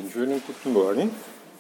Einen schönen guten Morgen.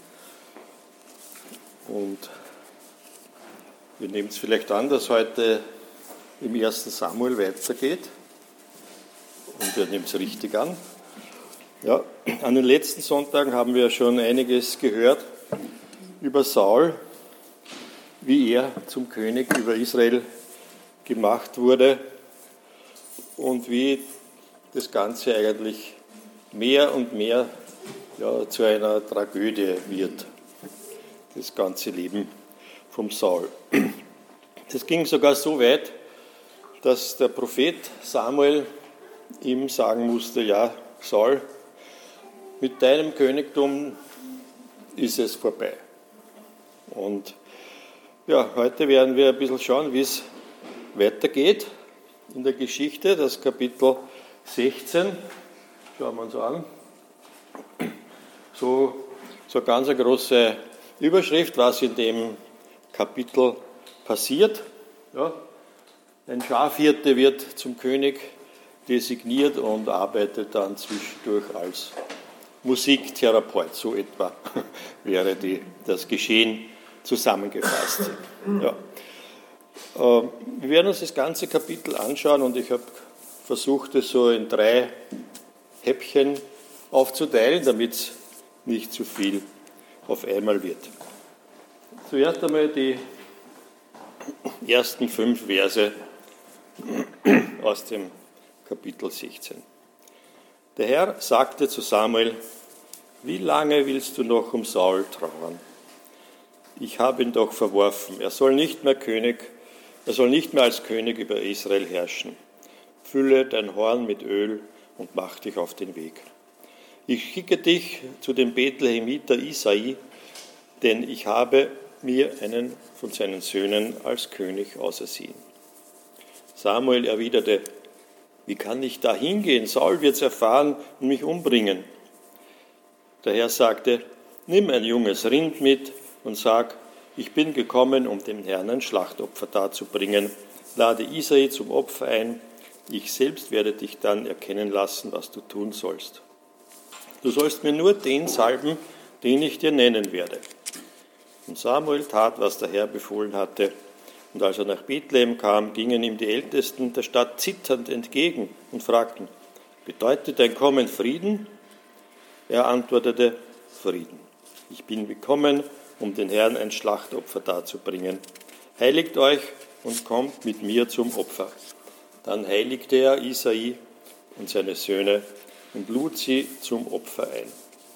Und wir nehmen es vielleicht an, dass heute im 1. Samuel weitergeht. Und wir nehmen es richtig an. Ja, an den letzten Sonntagen haben wir schon einiges gehört über Saul, wie er zum König über Israel gemacht wurde und wie das Ganze eigentlich mehr und mehr zu einer Tragödie wird, das ganze Leben vom Saul. Es ging sogar so weit, dass der Prophet Samuel ihm sagen musste, ja, Saul, mit deinem Königtum ist es vorbei. Und ja, heute werden wir ein bisschen schauen, wie es weitergeht in der Geschichte, das Kapitel 16, schauen wir uns an. So ganz eine große Überschrift, was in dem Kapitel passiert. Ja, ein Schafhirte wird zum König designiert und arbeitet dann zwischendurch als Musiktherapeut. So etwa wäre das Geschehen zusammengefasst. Ja. Wir werden uns das ganze Kapitel anschauen und ich habe versucht, es so in 3 Häppchen aufzuteilen, damit es nicht zu viel auf einmal wird. Zuerst einmal die ersten 5 Verse aus dem Kapitel 16. Der Herr sagte zu Samuel: Wie lange willst du noch um Saul trauern? Ich habe ihn doch verworfen. Er soll nicht mehr als König über Israel herrschen. Fülle dein Horn mit Öl und mach dich auf den Weg. Ich schicke dich zu dem Bethlehemiter Isai, denn ich habe mir einen von seinen Söhnen als König ausersehen. Samuel erwiderte: Wie kann ich da hingehen? Saul wird es erfahren und mich umbringen. Der Herr sagte: Nimm ein junges Rind mit und sag: Ich bin gekommen, um dem Herrn ein Schlachtopfer darzubringen. Lade Isai zum Opfer ein. Ich selbst werde dich dann erkennen lassen, was du tun sollst. Du sollst mir nur den salben, den ich dir nennen werde. Und Samuel tat, was der Herr befohlen hatte. Und als er nach Bethlehem kam, gingen ihm die Ältesten der Stadt zitternd entgegen und fragten: Bedeutet dein Kommen Frieden? Er antwortete: Frieden. Ich bin gekommen, um den Herrn ein Schlachtopfer darzubringen. Heiligt euch und kommt mit mir zum Opfer. Dann heiligte er Isai und seine Söhne und lud sie zum Opfer ein.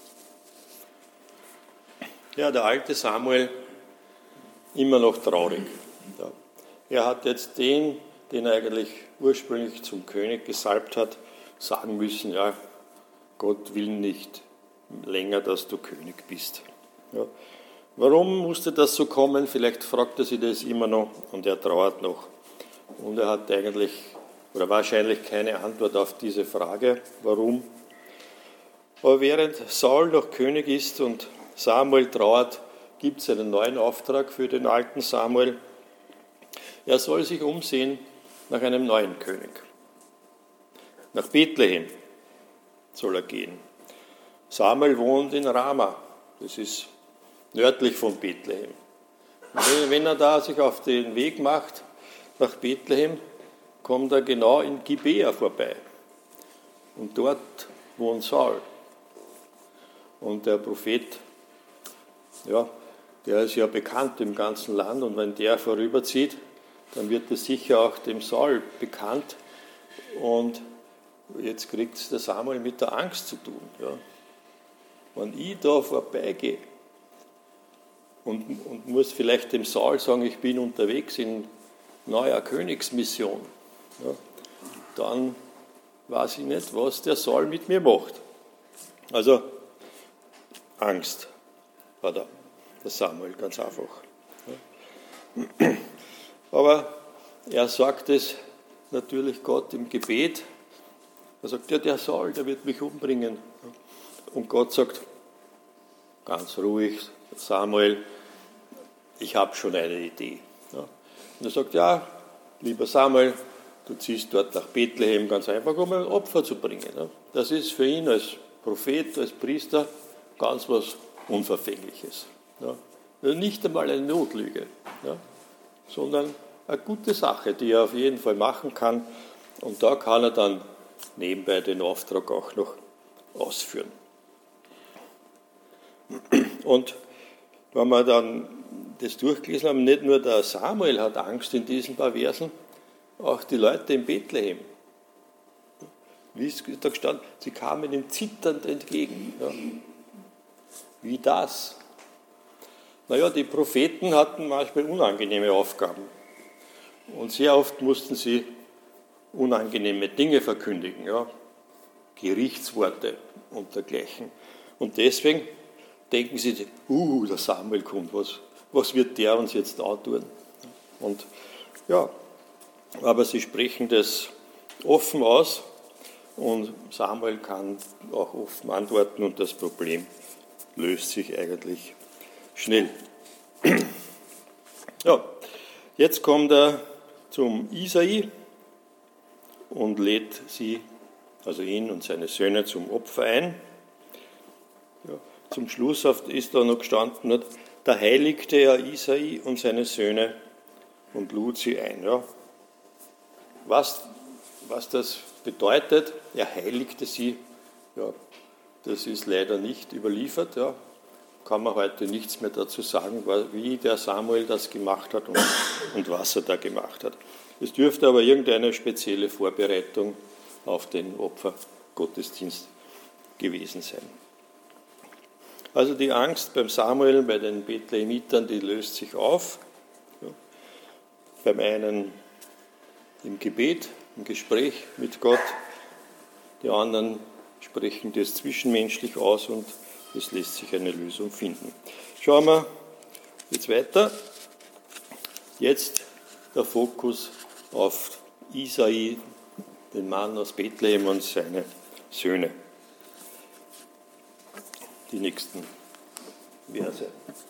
Ja, der alte Samuel, immer noch traurig. Ja. Er hat jetzt den er eigentlich ursprünglich zum König gesalbt hat, sagen müssen: Ja, Gott will nicht länger, dass du König bist. Ja. Warum musste das so kommen? Vielleicht fragt er sich das immer noch und er trauert noch. Und er hat eigentlich oder wahrscheinlich keine Antwort auf diese Frage, warum. Aber während Saul noch König ist und Samuel trauert, gibt es einen neuen Auftrag für den alten Samuel. Er soll sich umsehen nach einem neuen König. Nach Bethlehem soll er gehen. Samuel wohnt in Rama, das ist nördlich von Bethlehem. Wenn er da sich auf den Weg macht nach Bethlehem, kommt er genau in Gibea vorbei. Und dort wohnt Saul. Und der Prophet, ja, der ist ja bekannt im ganzen Land. Und wenn der vorüberzieht, dann wird es sicher auch dem Saul bekannt. Und jetzt kriegt es der Samuel mit der Angst zu tun. Ja. Wenn ich da vorbeigehe und muss vielleicht dem Saul sagen, ich bin unterwegs in neuer Königsmission, ja, dann weiß ich nicht, was der Saul mit mir macht. Also Angst war der Samuel, ganz einfach. Ja. Aber er sagt es natürlich Gott im Gebet. Er sagt: Ja, der Saul, der wird mich umbringen. Und Gott sagt ganz ruhig: Samuel, ich habe schon eine Idee. Ja. Und er sagt: Ja, lieber Samuel, du ziehst dort nach Bethlehem ganz einfach, um ein Opfer zu bringen. Ja. Das ist für ihn als Prophet, als Priester ganz was Unverfängliches. Ja. Nicht einmal eine Notlüge, ja, sondern eine gute Sache, die er auf jeden Fall machen kann. Und da kann er dann nebenbei den Auftrag auch noch ausführen. Und wenn wir dann das durchgelesen haben, nicht nur der Samuel hat Angst in diesen paar Versen, auch die Leute in Bethlehem. Wie ist da gestanden? Sie kamen ihm zitternd entgegen. Ja. Wie das? Naja, die Propheten hatten manchmal unangenehme Aufgaben. Und sehr oft mussten sie unangenehme Dinge verkündigen, ja. Gerichtsworte und dergleichen. Und deswegen denken sie, der Samuel kommt, was wird der uns jetzt antun? Und ja, aber sie sprechen das offen aus und Samuel kann auch offen antworten und das Problem löst sich eigentlich schnell. Ja, jetzt kommt er zum Isai und lädt sie, also ihn und seine Söhne, zum Opfer ein. Ja, zum Schluss ist da noch gestanden, da heiligte er Isai und seine Söhne und lud sie ein. Ja. Was das bedeutet, er heiligte sie, ja, das ist leider nicht überliefert. Ja. Kann man heute nichts mehr dazu sagen, wie der Samuel das gemacht hat und was er da gemacht hat. Es dürfte aber irgendeine spezielle Vorbereitung auf den Opfergottesdienst gewesen sein. Also die Angst beim Samuel, bei den Bethlehemitern, die löst sich auf. Ja. Beim einen im Gebet, im Gespräch mit Gott, die anderen sprechen das zwischenmenschlich aus und es lässt sich eine Lösung finden. Schauen wir jetzt weiter. Jetzt der Fokus auf Isai, den Mann aus Bethlehem und seine Söhne. Die nächsten Verse.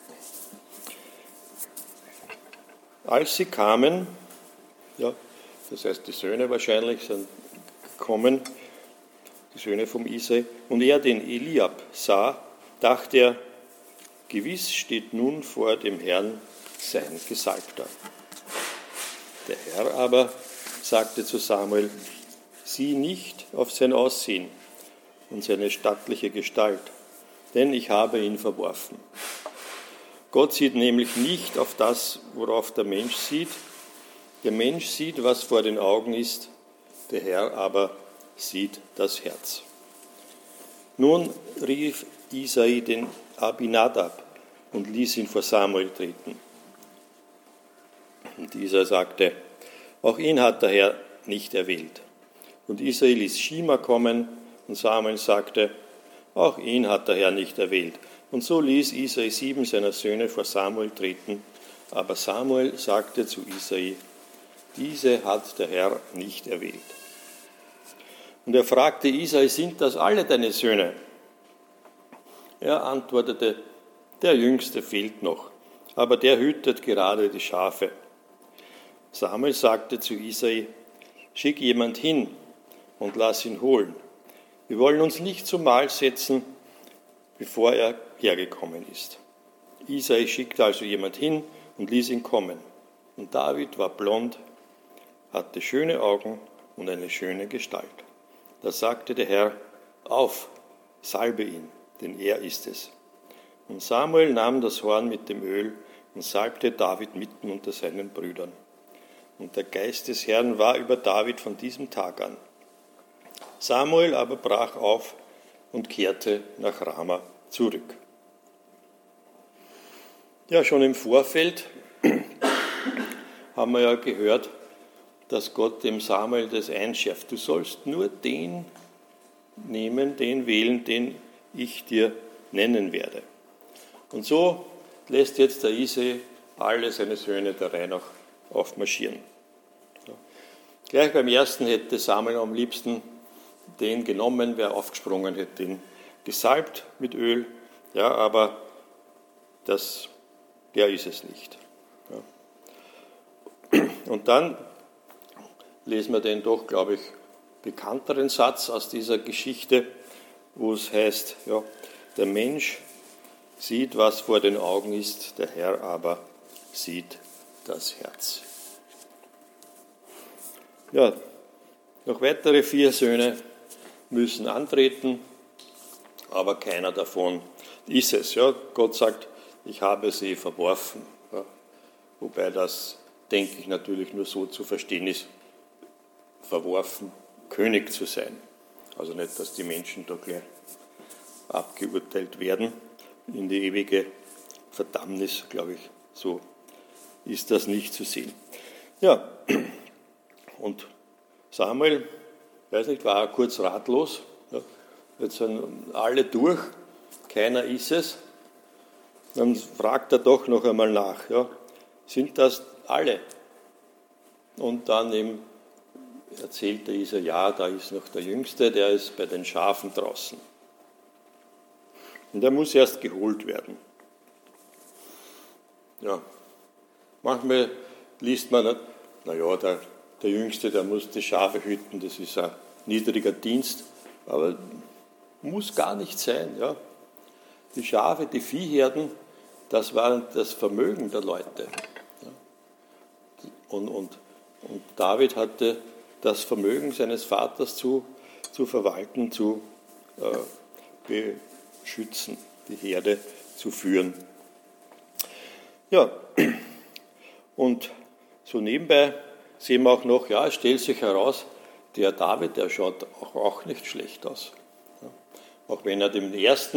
Als sie kamen, ja, das heißt die Söhne wahrscheinlich sind gekommen, die Söhne vom Isai, und er den Eliab sah, dachte er, gewiss steht nun vor dem Herrn sein Gesalbter. Der Herr aber sagte zu Samuel, sieh nicht auf sein Aussehen und seine stattliche Gestalt, denn ich habe ihn verworfen. Gott sieht nämlich nicht auf das, worauf der Mensch sieht. Der Mensch sieht, was vor den Augen ist, der Herr aber sieht das Herz. Nun rief Isai den Abinadab und ließ ihn vor Samuel treten. Und dieser sagte, auch ihn hat der Herr nicht erwählt. Und Isai ließ Schima kommen und Samuel sagte, auch ihn hat der Herr nicht erwählt. Und so ließ Isai 7 seiner Söhne vor Samuel treten. Aber Samuel sagte zu Isai, diese hat der Herr nicht erwählt. Und er fragte Isai, sind das alle deine Söhne? Er antwortete, der Jüngste fehlt noch, aber der hütet gerade die Schafe. Samuel sagte zu Isai, schick jemand hin und lass ihn holen. Wir wollen uns nicht zum Mahl setzen, bevor er hergekommen ist. Isai schickte also jemand hin und ließ ihn kommen. Und David war blond, hatte schöne Augen und eine schöne Gestalt. Da sagte der Herr, auf, salbe ihn, denn er ist es. Und Samuel nahm das Horn mit dem Öl und salbte David mitten unter seinen Brüdern. Und der Geist des Herrn war über David von diesem Tag an. Samuel aber brach auf und kehrte nach Rama zurück. Ja, schon im Vorfeld haben wir ja gehört, dass Gott dem Samuel das einschärft. Du sollst nur den nehmen, den wählen, den ich dir nennen werde. Und so lässt jetzt der Isai alle seine Söhne der Reihe nach aufmarschieren. Ja. Gleich beim ersten hätte Samuel am liebsten den genommen, wer aufgesprungen hätte, den gesalbt mit Öl, ja, aber der ist es nicht. Ja. Und dann lesen wir den doch, glaube ich, bekannteren Satz aus dieser Geschichte, wo es heißt, ja, Der Mensch sieht, was vor den Augen ist, der Herr aber sieht das Herz. Ja, noch weitere 4 Söhne müssen antreten, aber keiner davon ist es. Ja, Gott sagt, ich habe sie verworfen. Ja, wobei das, denke ich, natürlich nur so zu verstehen ist, verworfen, König zu sein. Also nicht, dass die Menschen da gleich abgeurteilt werden in die ewige Verdammnis, glaube ich, so ist das nicht zu sehen. Ja, und Samuel, weiß nicht, war kurz ratlos. Ja, jetzt sind alle durch, keiner ist es. Dann fragt er doch noch einmal nach, ja, sind das alle? Und dann eben erzählt er Isa, ja, da ist noch der Jüngste, der ist bei den Schafen draußen. Und der muss erst geholt werden. Ja, manchmal liest man, naja, der Jüngste, der muss die Schafe hüten, das ist ein niedriger Dienst, aber muss gar nicht sein. Ja. Die Schafe, die Viehherden, das war das Vermögen der Leute. Ja. Und David hatte das Vermögen seines Vaters zu verwalten, zu beschützen, die Herde zu führen. Ja, und so nebenbei sehen wir auch noch, ja, es stellt sich heraus, der David, der schaut auch nicht schlecht aus. Ja. Auch wenn er den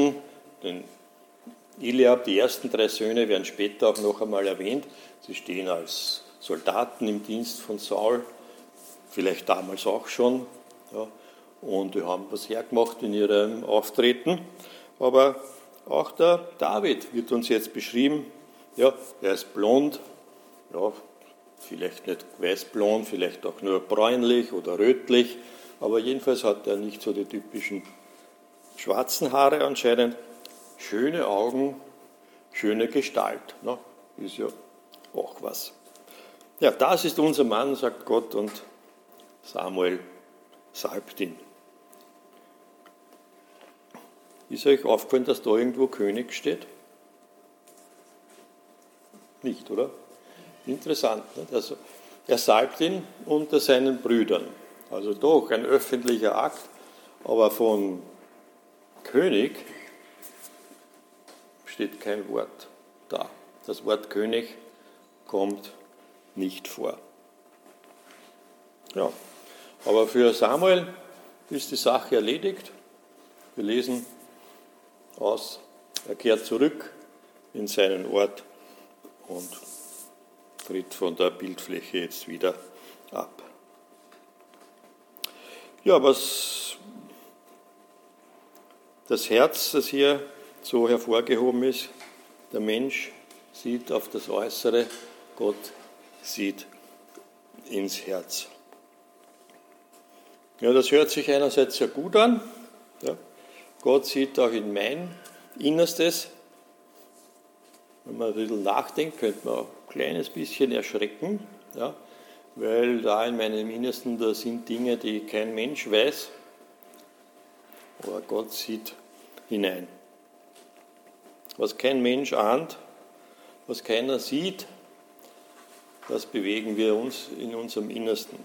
Eliab, die ersten 3 Söhne werden später auch noch einmal erwähnt, sie stehen als Soldaten im Dienst von Saul, vielleicht damals auch schon, ja, und die haben was hergemacht in ihrem Auftreten, aber auch der David wird uns jetzt beschrieben, ja, er ist blond, ja, vielleicht nicht weißblond, vielleicht auch nur bräunlich oder rötlich, aber jedenfalls hat er nicht so die typischen schwarzen Haare anscheinend, schöne Augen, schöne Gestalt, ne? Ist ja auch was. Ja, das ist unser Mann, sagt Gott, und Samuel salbt ihn. Ist euch aufgefallen, dass da irgendwo König steht? Nicht, oder? Interessant. Nicht? Also, er salbt ihn unter seinen Brüdern. Also doch ein öffentlicher Akt, aber von König steht kein Wort da. Das Wort König kommt nicht vor. Ja, aber für Samuel ist die Sache erledigt. Wir lesen aus, er kehrt zurück in seinen Ort und tritt von der Bildfläche jetzt wieder ab. Ja, was das Herz, das hier so hervorgehoben ist, der Mensch sieht auf das Äußere, Gott sieht ins Herz. Ja, das hört sich einerseits sehr gut an. Ja. Gott sieht auch in mein Innerstes. Wenn man ein bisschen nachdenkt, könnte man auch ein kleines bisschen erschrecken, ja, weil da in meinem Innersten, da sind Dinge, die kein Mensch weiß, aber Gott sieht hinein. Was kein Mensch ahnt, was keiner sieht, das bewegen wir uns in unserem Innersten.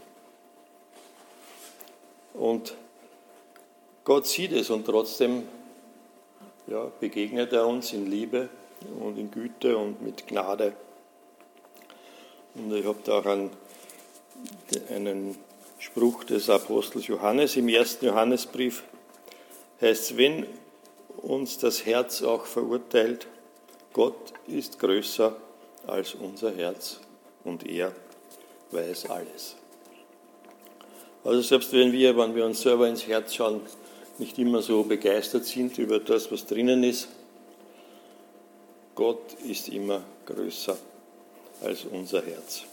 Und Gott sieht es und trotzdem ja, begegnet er uns in Liebe und in Güte und mit Gnade. Und ich habe da auch einen Spruch des Apostels Johannes im 1. Johannesbrief, heißt es, wenn uns das Herz auch verurteilt, Gott ist größer als unser Herz und er weiß alles. Also selbst wenn wir uns selber ins Herz schauen, nicht immer so begeistert sind über das, was drinnen ist, Gott ist immer größer als unser Herz.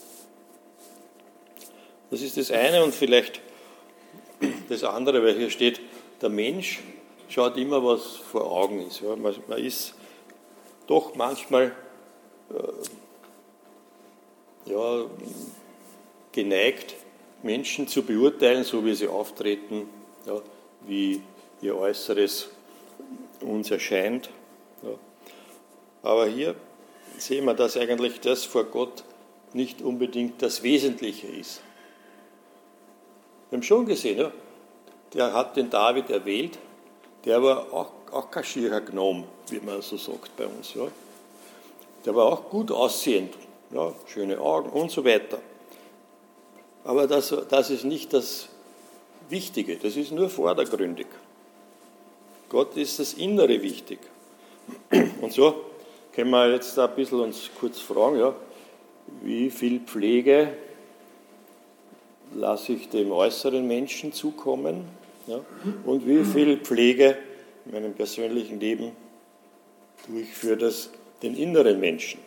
Das ist das eine und vielleicht das andere, weil hier steht, der Mensch schaut immer, was vor Augen ist. Ja, man ist doch manchmal geneigt, Menschen zu beurteilen, so wie sie auftreten, ja, wie ihr Äußeres uns erscheint. Ja. Aber hier sehen wir, dass eigentlich das vor Gott nicht unbedingt das Wesentliche ist. Wir haben schon gesehen, ja, der hat den David erwählt, der war auch kein schierer Gnom, wie man so sagt bei uns. Ja. Der war auch gut aussehend, ja, schöne Augen und so weiter. Aber das ist nicht das Wichtige, das ist nur vordergründig. Gott ist das Innere wichtig. Und so können wir jetzt ein bisschen uns kurz fragen, ja, wie viel Pflege lasse ich dem äußeren Menschen zukommen, ja, und wie viel Pflege in meinem persönlichen Leben tue ich für den inneren Menschen.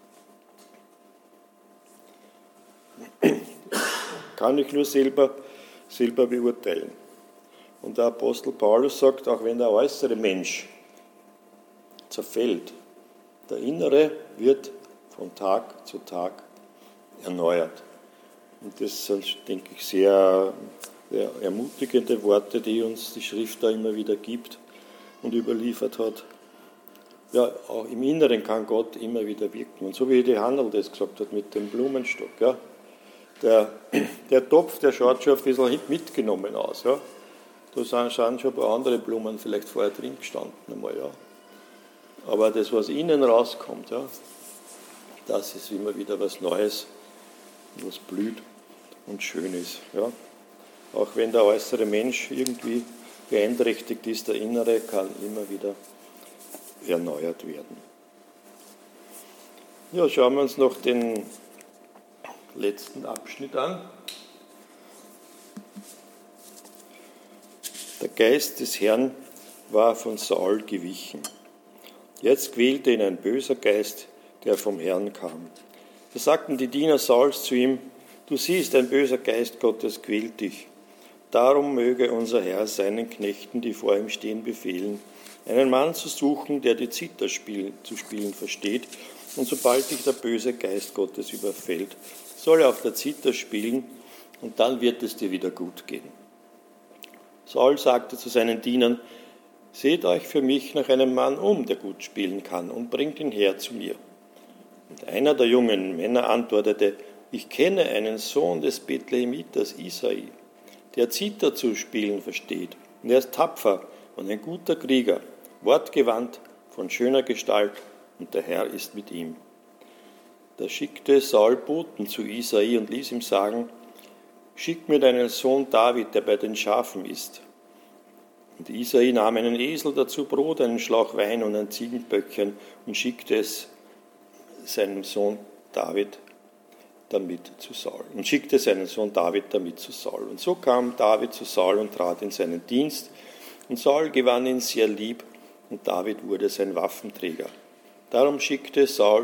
Kann ich nur selber beurteilen. Und der Apostel Paulus sagt, auch wenn der äußere Mensch zerfällt, der innere wird von Tag zu Tag erneuert. Und das sind, denke ich, sehr ermutigende Worte, die uns die Schrift da immer wieder gibt und überliefert hat. Ja, auch im Inneren kann Gott immer wieder wirken. Und so wie die Hannel das gesagt hat mit dem Blumenstock, ja, der Topf, der schaut schon ein bisschen mitgenommen aus. Ja. Da sind schon ein paar andere Blumen vielleicht vorher drin gestanden einmal, ja. Aber das, was innen rauskommt, ja, das ist immer wieder was Neues, was blüht und schön ist. Ja. Auch wenn der äußere Mensch irgendwie beeinträchtigt ist, der innere kann immer wieder erneuert werden. Ja, schauen wir uns noch den letzten Abschnitt an. Der Geist des Herrn war von Saul gewichen. Jetzt quälte ihn ein böser Geist, der vom Herrn kam. Da sagten die Diener Sauls zu ihm: Du siehst, ein böser Geist Gottes quält dich. Darum möge unser Herr seinen Knechten, die vor ihm stehen, befehlen, einen Mann zu suchen, der die Zither zu spielen versteht, und sobald dich der böse Geist Gottes überfällt, soll er auf der Zither spielen, und dann wird es dir wieder gut gehen. Saul sagte zu seinen Dienern: Seht euch für mich nach einem Mann um, der gut spielen kann, und bringt ihn her zu mir. Und einer der jungen Männer antwortete: Ich kenne einen Sohn des Bethlehemiters Isai, der Zither zu spielen versteht, und er ist tapfer und ein guter Krieger, wortgewandt, von schöner Gestalt, und der Herr ist mit ihm. Da schickte Saul Boten zu Isai und ließ ihm sagen: Schick mir deinen Sohn David, der bei den Schafen ist. Und Isai nahm einen Esel, dazu Brot, einen Schlauch Wein und ein Ziegenböckchen und schickte es seinem Sohn David damit zu Saul. Und schickte seinen Sohn David damit zu Saul. Und so kam David zu Saul und trat in seinen Dienst. Und Saul gewann ihn sehr lieb, und David wurde sein Waffenträger. Darum schickte Saul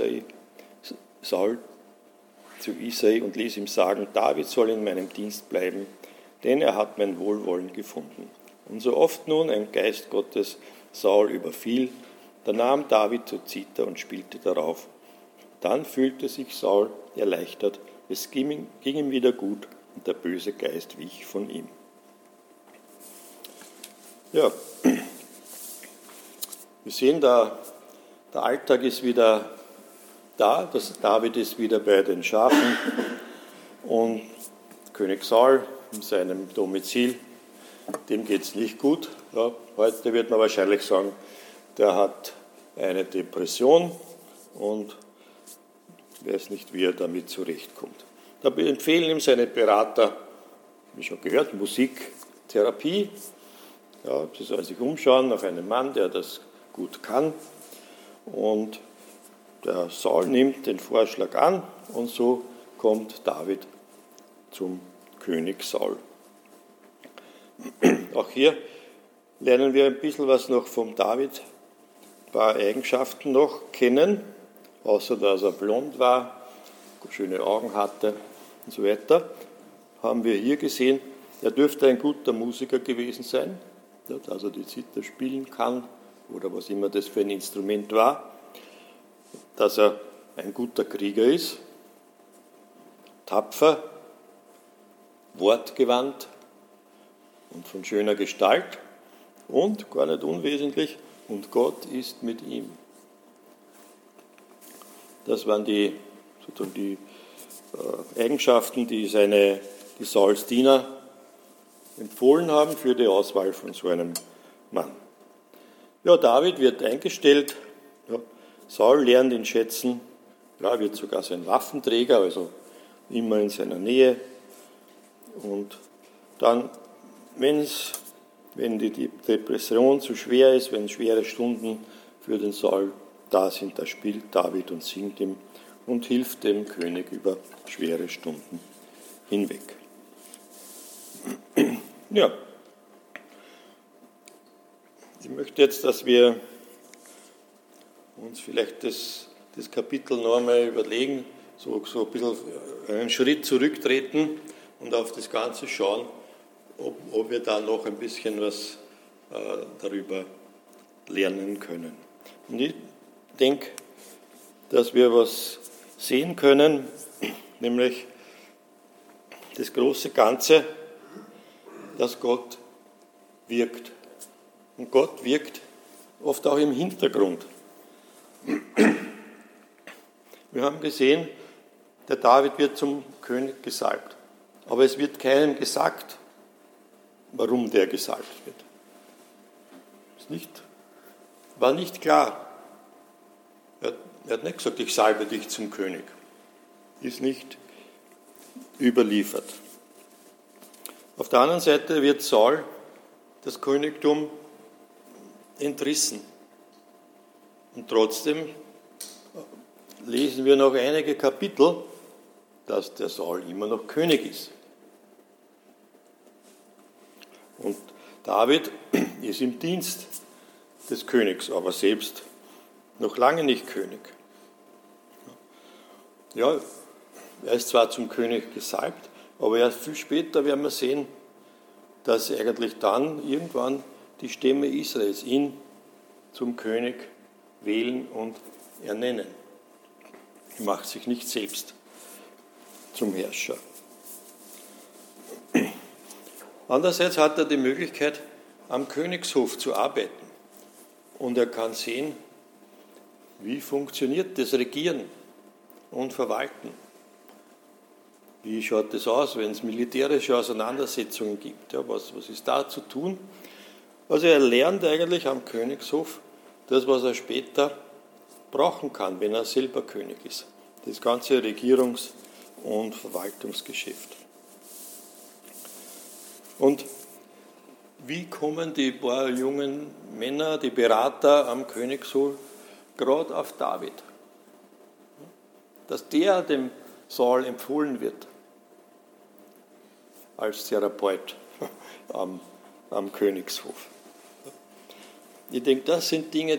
zu Isai und ließ ihm sagen: David soll in meinem Dienst bleiben, denn er hat mein Wohlwollen gefunden. Und so oft nun ein Geist Gottes Saul überfiel, da nahm David zur Zither und spielte darauf. Dann fühlte sich Saul erleichtert, es ging ihm wieder gut, und der böse Geist wich von ihm. Ja, wir sehen, der Alltag ist wieder da, David ist wieder bei den Schafen und König Saul in seinem Domizil, dem geht es nicht gut. Ja, heute wird man wahrscheinlich sagen, der hat eine Depression und weiß nicht, wie er damit zurechtkommt. Da empfehlen ihm seine Berater, wie schon gehört, Musiktherapie. Ja, sie sollen sich umschauen nach einem Mann, der das gut kann. Und der Saul nimmt den Vorschlag an und so kommt David zum König Saul. Auch hier lernen wir ein bisschen was noch vom David, ein paar Eigenschaften noch kennen, außer dass er blond war, schöne Augen hatte und so weiter, haben wir hier gesehen, er dürfte ein guter Musiker gewesen sein, dass er die Zither spielen kann oder was immer das für ein Instrument war, dass er ein guter Krieger ist, tapfer, wortgewandt und von schöner Gestalt Und, gar nicht unwesentlich, und Gott ist mit ihm. Das waren die Eigenschaften, die Sauls Diener empfohlen haben für die Auswahl von so einem Mann. Ja, David wird eingestellt, ja, Saul lernt ihn schätzen, ja, wird sogar sein Waffenträger, also immer in seiner Nähe. Und dann, wenn die Depression zu schwer ist, wenn schwere Stunden für den Saul da sind, da spielt David und singt ihm und hilft dem König über schwere Stunden hinweg. Ja, ich möchte jetzt, dass wir uns vielleicht das Kapitel noch einmal überlegen, so ein bisschen einen Schritt zurücktreten und auf das Ganze schauen, ob wir da noch ein bisschen was darüber lernen können. Und ich denke, dass wir was sehen können, nämlich das große Ganze, dass Gott wirkt. Und Gott wirkt oft auch im Hintergrund. Wir haben gesehen, der David wird zum König gesalbt. Aber es wird keinem gesagt, warum der gesalbt wird. War nicht klar. Er hat nicht gesagt, ich salbe dich zum König. Ist nicht überliefert. Auf der anderen Seite wird Saul das Königtum entrissen. Und trotzdem lesen wir noch einige Kapitel, dass der Saul immer noch König ist. Und David ist im Dienst des Königs, aber selbst noch lange nicht König. Ja, er ist zwar zum König gesalbt, aber erst viel später werden wir sehen, dass eigentlich dann irgendwann die Stämme Israels ihn zum König wählen und ernennen. Er macht sich nicht selbst zum Herrscher. Andererseits hat er die Möglichkeit, am Königshof zu arbeiten. Und er kann sehen, wie funktioniert das Regieren und Verwalten. Wie schaut das aus, wenn es militärische Auseinandersetzungen gibt? Ja, was ist da zu tun? Also er lernt eigentlich am Königshof das, was er später brauchen kann, wenn er selber König ist. Das ganze Regierungs- und Verwaltungsgeschäft. Und wie kommen die paar jungen Männer, die Berater am Königshof, gerade auf David? Dass der dem Saul empfohlen wird als Therapeut am Königshof. Ich denke, das sind Dinge,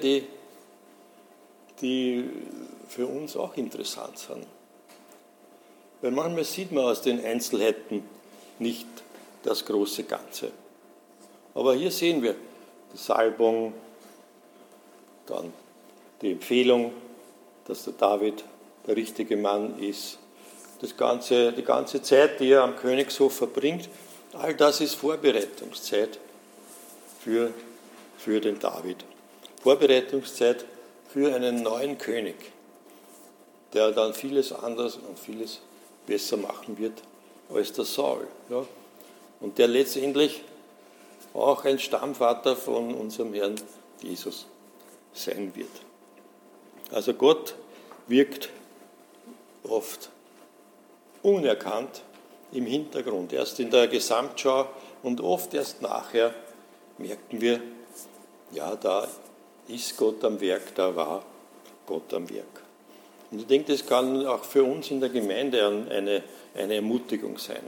die für uns auch interessant sind. Weil manchmal sieht man aus den Einzelheiten nicht das große Ganze. Aber hier sehen wir die Salbung, dann die Empfehlung, dass der David der richtige Mann ist. Die ganze Zeit, die er am Königshof verbringt, all das ist Vorbereitungszeit für den David. Vorbereitungszeit für einen neuen König, der dann vieles anders und vieles besser machen wird als der Saul. Ja? Und der letztendlich auch ein Stammvater von unserem Herrn Jesus sein wird. Also Gott wirkt oft unerkannt im Hintergrund, erst in der Gesamtschau und oft erst nachher merken wir, ja, da ist Gott am Werk, da war Gott am Werk. Und ich denke, das kann auch für uns in der Gemeinde eine Ermutigung sein.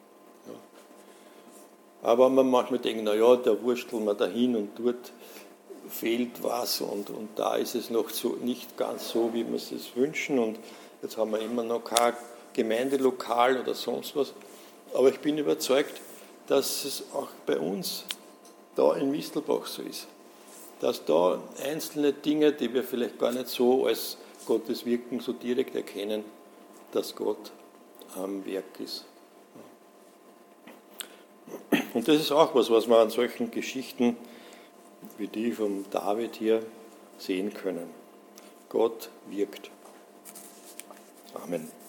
Ja. Aber man manchmal denkt, naja, da wursteln wir dahin und dort fehlt was und da ist es noch so, nicht ganz so, wie wir es wünschen und jetzt haben wir immer noch kein Gemeindelokal oder sonst was. Aber ich bin überzeugt, dass es auch bei uns da in Mistelbach so ist. Dass da einzelne Dinge, die wir vielleicht gar nicht so als Gottes Wirken so direkt erkennen, dass Gott am Werk ist. Und das ist auch was man an solchen Geschichten wie die von David hier sehen können. Gott wirkt. Amen.